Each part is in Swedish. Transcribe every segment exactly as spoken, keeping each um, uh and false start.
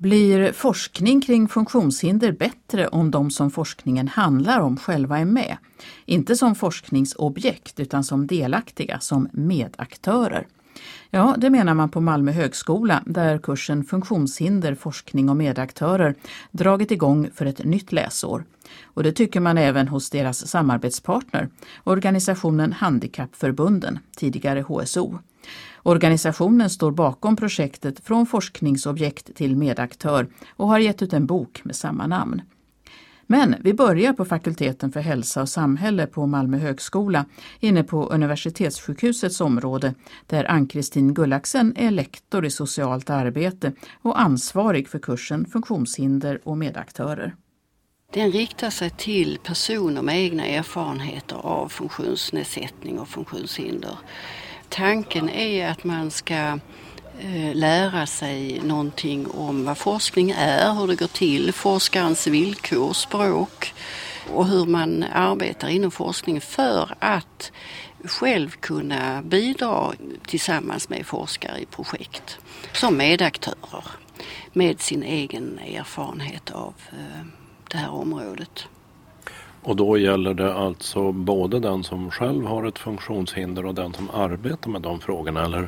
Blir forskning kring funktionshinder bättre om de som forskningen handlar om själva är med? Inte som forskningsobjekt utan som delaktiga, som medaktörer. Ja, det menar man på Malmö högskola där kursen Funktionshinder, forskning och medaktörer dragit igång för ett nytt läsår. Och det tycker man även hos deras samarbetspartner, organisationen Handikappförbunden, tidigare H S O. Organisationen står bakom projektet Från forskningsobjekt till medaktör och har gett ut en bok med samma namn. Men vi börjar på fakulteten för hälsa och samhälle på Malmö högskola inne på universitetssjukhusets område där Ann-Kristin Gullaxen är lektor i socialt arbete och ansvarig för kursen Funktionshinder och medaktörer. Den riktar sig till personer med egna erfarenheter av funktionsnedsättning och funktionshinder. Tanken är att man ska lära sig någonting om vad forskning är, hur det går till, forskarens villkor, språk och hur man arbetar inom forskning för att själv kunna bidra tillsammans med forskare i projekt som medaktörer med sin egen erfarenhet av det här området. Och då gäller det alltså både den som själv har ett funktionshinder och den som arbetar med de frågorna, eller?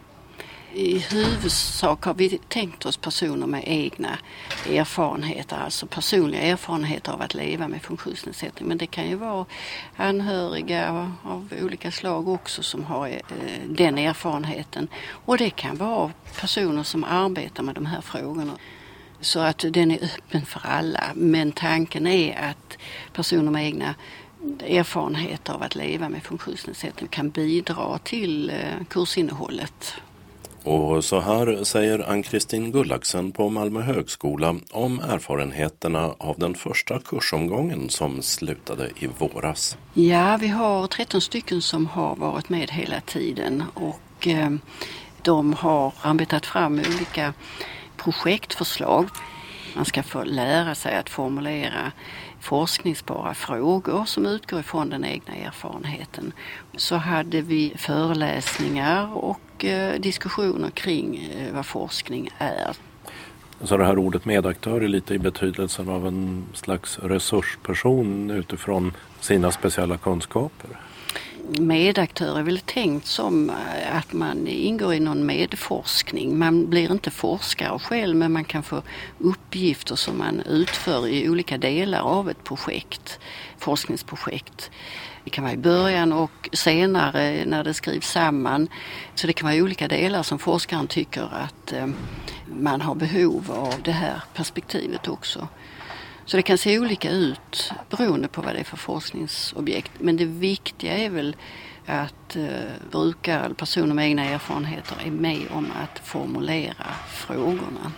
I huvudsak har vi tänkt oss personer med egna erfarenheter, alltså personliga erfarenheter av att leva med funktionsnedsättning. Men det kan ju vara anhöriga av olika slag också som har eh, den erfarenheten. Och det kan vara personer som arbetar med de här frågorna. Så att den är öppen för alla. Men tanken är att personer med egna erfarenheter av att leva med funktionsnedsättning kan bidra till eh, kursinnehållet. Och så här säger Ann-Kristin Gullaxen på Malmö högskola om erfarenheterna av den första kursomgången som slutade i våras. Ja, vi har tretton stycken som har varit med hela tiden och eh, de har arbetat fram olika projektförslag. Man ska få lära sig att formulera forskningsbara frågor som utgår ifrån den egna erfarenheten. Så hade vi föreläsningar och eh, diskussioner kring eh, vad forskning är. Så det här ordet medaktör är lite i betydelsen av en slags resursperson utifrån sina speciella kunskaper? Medaktör är väl tänkt som att man ingår i någon medforskning. Man blir inte forskare själv, men man kan få uppgifter som man utför i olika delar av ett projekt, forskningsprojekt. Det kan vara i början och senare när det skrivs samman. Så det kan vara olika delar som forskaren tycker att man har behov av det här perspektivet också. Så det kan se olika ut beroende på vad det är för forskningsobjekt. Men det viktiga är väl att eh, brukare eller personer med egna erfarenheter är med om att formulera frågorna.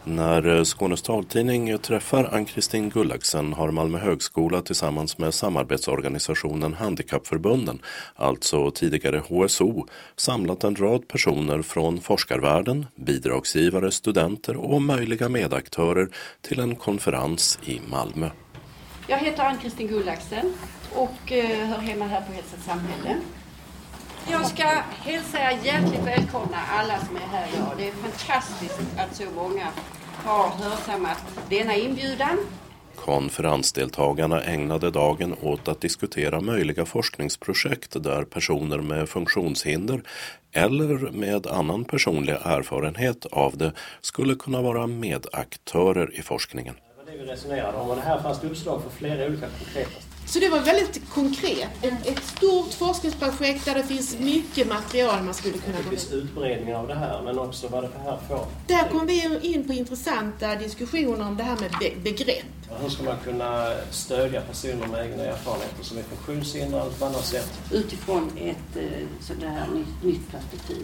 När Skånes taltidning träffar Ann-Kristin Gullaxen har Malmö högskola tillsammans med samarbetsorganisationen Handikappförbunden, alltså tidigare H S O, samlat en rad personer från forskarvärlden, bidragsgivare, studenter och möjliga medaktörer till en konferens i Malmö. Jag heter Ann-Kristin Gullaxen och eh, hör hemma här på Hälsa samhälle. Jag ska hälsa er hjärtligt välkomna alla som är här idag. Det är fantastiskt att så många har hörsammat denna inbjudan. Konferensdeltagarna ägnade dagen åt att diskutera möjliga forskningsprojekt där personer med funktionshinder eller med annan personlig erfarenhet av det skulle kunna vara medaktörer i forskningen. Det vi resonerade om, och det här fanns uppslag för flera olika konkreta. Så det var väldigt konkret. Ett, ett stort forskningsprojekt där det finns mycket material man skulle kunna gå med. Utbredning av det här, men också vad det här får. Där kom vi in på intressanta diskussioner om det här med be- begrepp. Ja, hur ska man kunna stödja personer med egna erfarenheter som är funktionshindrade på annat sätt? Utifrån ett sådär nytt, nytt perspektiv.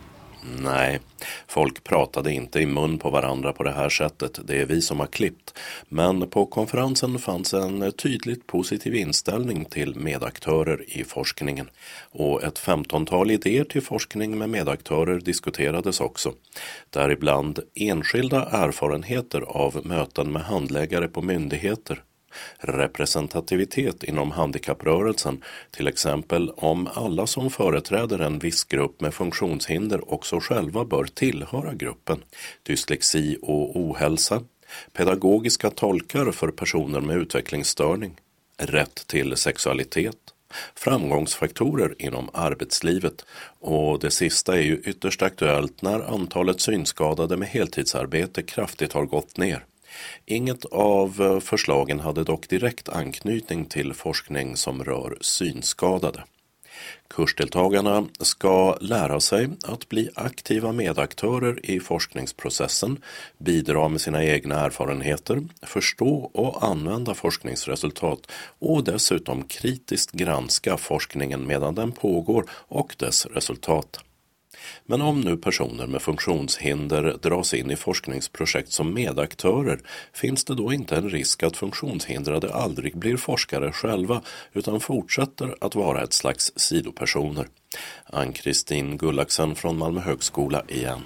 Nej, folk pratade inte i mun på varandra på det här sättet. Det är vi som har klippt. Men på konferensen fanns en tydligt positiv inställning till medaktörer i forskningen. Och ett femtontal idéer till forskning med medaktörer diskuterades också. Däribland enskilda erfarenheter av möten med handläggare på myndigheter. Representativitet inom handikapprörelsen, till exempel om alla som företräder en viss grupp med funktionshinder också själva bör tillhöra gruppen. Dyslexi och ohälsa. Pedagogiska tolkar för personer med utvecklingsstörning. Rätt till sexualitet. Framgångsfaktorer inom arbetslivet, och det sista är ju ytterst aktuellt när antalet synskadade med heltidsarbete kraftigt har gått ner. Inget av förslagen hade dock direkt anknytning till forskning som rör synskadade. Kursdeltagarna ska lära sig att bli aktiva medaktörer i forskningsprocessen, bidra med sina egna erfarenheter, förstå och använda forskningsresultat och dessutom kritiskt granska forskningen medan den pågår och dess resultat. Men om nu personer med funktionshinder dras in i forskningsprojekt som medaktörer, finns det då inte en risk att funktionshindrade aldrig blir forskare själva utan fortsätter att vara ett slags sidopersoner? Ann-Kristin Gullagsen från Malmö högskola igen.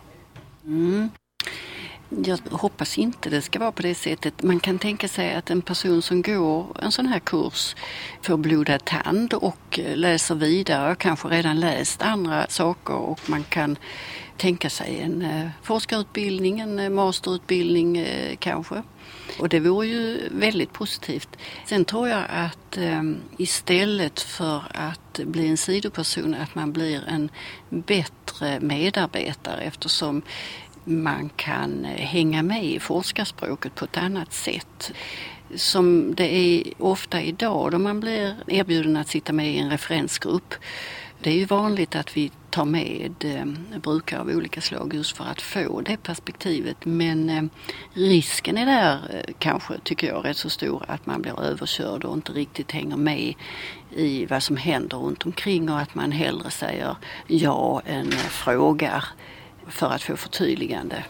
Mm. Jag hoppas inte det ska vara på det sättet. Man kan tänka sig att en person som går en sån här kurs får blodad tand och läser vidare och kanske redan läst andra saker, och man kan tänka sig en forskarutbildning, en masterutbildning kanske. Och det vore ju väldigt positivt. Sen tror jag att eh, istället för att bli en sidoperson, att man blir en bättre medarbetare, eftersom man kan hänga med i forskarspråket på ett annat sätt. Som det är ofta idag då man blir erbjuden att sitta med i en referensgrupp. Det är ju vanligt att vi tar med eh, brukare av olika slag just för att få det perspektivet. Men eh, risken är där eh, kanske, tycker jag, rätt så stor att man blir överkörd och inte riktigt hänger med i vad som händer runt omkring, och att man hellre säger ja än eh, frågar för att få förtydligande.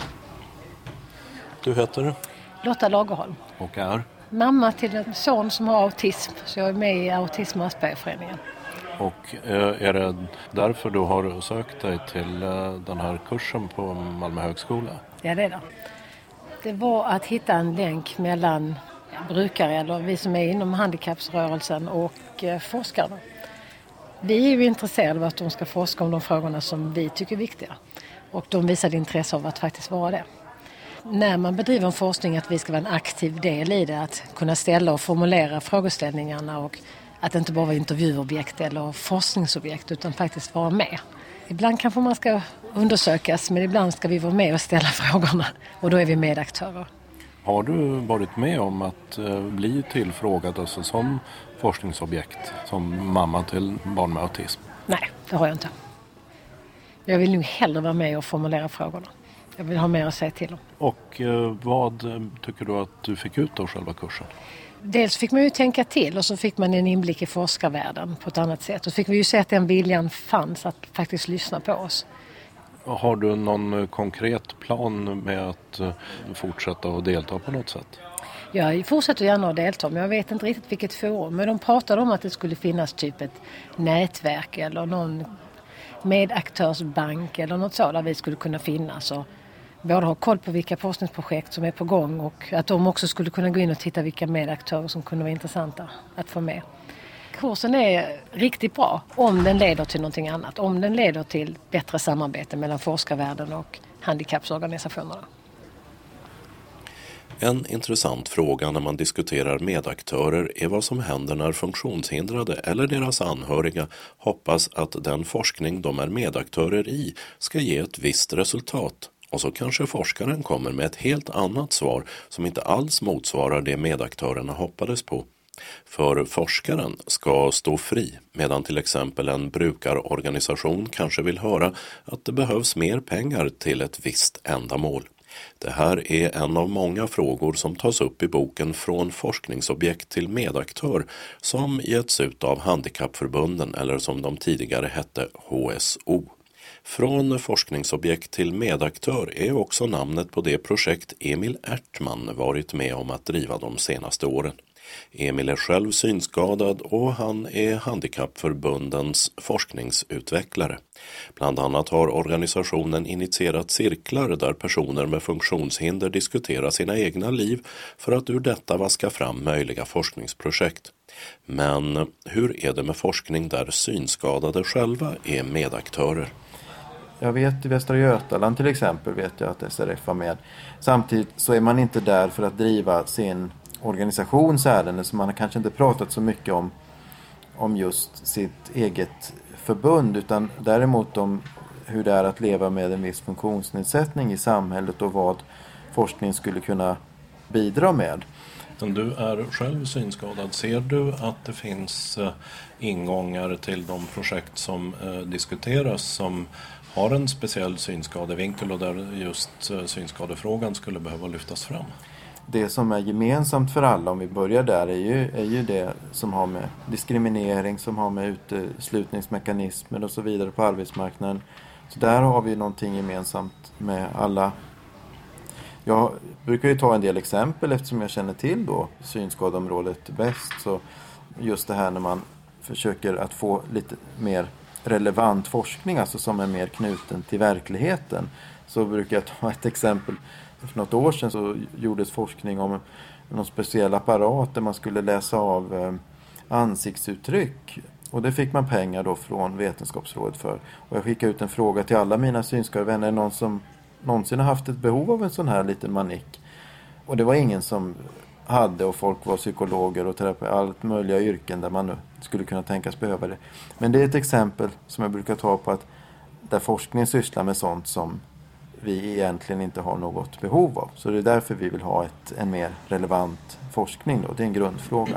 Du heter? Lotta Lagerholm. Och är? Mamma till en son som har autism, så jag är med i Autism- och Aspergerföreningen. Och är det därför du har sökt dig till den här kursen på Malmö högskola? Ja, det är det. Det var att hitta en länk mellan brukare, eller vi som är inom handikappsrörelsen, och forskarna. Vi är ju intresserade av att de ska forska om de frågorna som vi tycker är viktiga. Och de visade intresse av att faktiskt vara det. När man bedriver en forskning, att vi ska vara en aktiv del i det, att kunna ställa och formulera frågeställningarna, och att inte bara vara intervjuobjekt eller forskningsobjekt utan faktiskt vara med. Ibland kanske man ska undersökas, men ibland ska vi vara med och ställa frågorna, och då är vi medaktörer. Har du varit med om att bli tillfrågad alltså som forskningsobjekt, som mamma till barn med autism? Nej, det har jag inte. Jag vill nog hellre vara med och formulera frågorna. Jag vill ha mer att säga till om. Och eh, vad tycker du att du fick ut av själva kursen? Dels fick man ju tänka till, och så fick man en inblick i forskarvärlden på ett annat sätt. Och fick vi ju se att den viljan fanns att faktiskt lyssna på oss. Har du någon konkret plan med att uh, fortsätta och delta på något sätt? Jag fortsätter gärna att delta, men jag vet inte riktigt vilket forum. Men de pratade om att det skulle finnas typ ett nätverk eller någon medaktörsbank eller något så där vi skulle kunna finnas. Och både ha koll på vilka forskningsprojekt som är på gång, och att de också skulle kunna gå in och titta vilka medaktörer som kunde vara intressanta att få med. Kursen är riktigt bra om den leder till någonting annat. Om den leder till bättre samarbete mellan forskarvärlden och handikappsorganisationerna. En intressant fråga när man diskuterar medaktörer är vad som händer när funktionshindrade eller deras anhöriga hoppas att den forskning de är medaktörer i ska ge ett visst resultat. Och så kanske forskaren kommer med ett helt annat svar som inte alls motsvarar det medaktörerna hoppades på. För forskaren ska stå fri, medan till exempel en brukarorganisation kanske vill höra att det behövs mer pengar till ett visst ändamål. Det här är en av många frågor som tas upp i boken Från forskningsobjekt till medaktör, som getts ut av Handikappförbunden, eller som de tidigare hette H S O. Från forskningsobjekt till medaktör är också namnet på det projekt Emil Ertman varit med om att driva de senaste åren. Emil är själv synskadad och han är Handikappförbundens forskningsutvecklare. Bland annat har organisationen initierat cirklar där personer med funktionshinder diskuterar sina egna liv för att ur detta vaska fram möjliga forskningsprojekt. Men hur är det med forskning där synskadade själva är medaktörer? Jag vet i Västra Götaland till exempel vet jag att S R F var med. Samtidigt så är man inte där för att driva sin organisationsärende, så man har kanske inte pratat så mycket om, om just sitt eget förbund, utan däremot om hur det är att leva med en viss funktionsnedsättning i samhället och vad forskning skulle kunna bidra med. Du är själv synskadad. Ser du att det finns ingångar till de projekt som diskuteras som har en speciell synskadevinkel och där just synskadefrågan skulle behöva lyftas fram? Det som är gemensamt för alla, om vi börjar där, är ju, är ju det som har med diskriminering, som har med uteslutningsmekanismer och så vidare på arbetsmarknaden. Så där har vi någonting gemensamt med alla. Jag brukar ju ta en del exempel eftersom jag känner till då synskadeområdet bäst. Så just det här när man försöker att få lite mer relevant forskning, alltså som är mer knuten till verkligheten, så brukar jag ta ett exempel. För något år sedan så gjordes forskning om någon speciell apparat där man skulle läsa av eh, ansiktsuttryck. Och det fick man pengar då från Vetenskapsrådet för. Och jag skickade ut en fråga till alla mina synskadade vänner. Är det någon som någonsin har haft ett behov av en sån här liten manik? Och det var ingen som hade, och folk var psykologer och terapeuter, allt möjliga yrken där man nu skulle kunna tänkas behöva det. Men det är ett exempel som jag brukar ta på att där forskningen sysslar med sånt som vi egentligen inte har något behov av. Så det är därför vi vill ha ett, en mer relevant forskning då. Det är en grundfråga.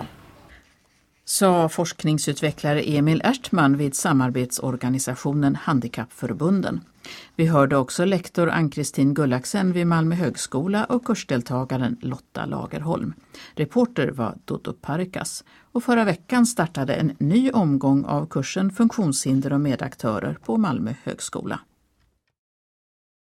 Sa forskningsutvecklare Emil Ertman vid samarbetsorganisationen Handikappförbunden. Vi hörde också lektor Ann-Kristin Gullaksen vid Malmö högskola och kursdeltagaren Lotta Lagerholm. Reporter var Dodo Parikas. Och förra veckan startade en ny omgång av kursen Funktionshinder och medaktörer på Malmö högskola.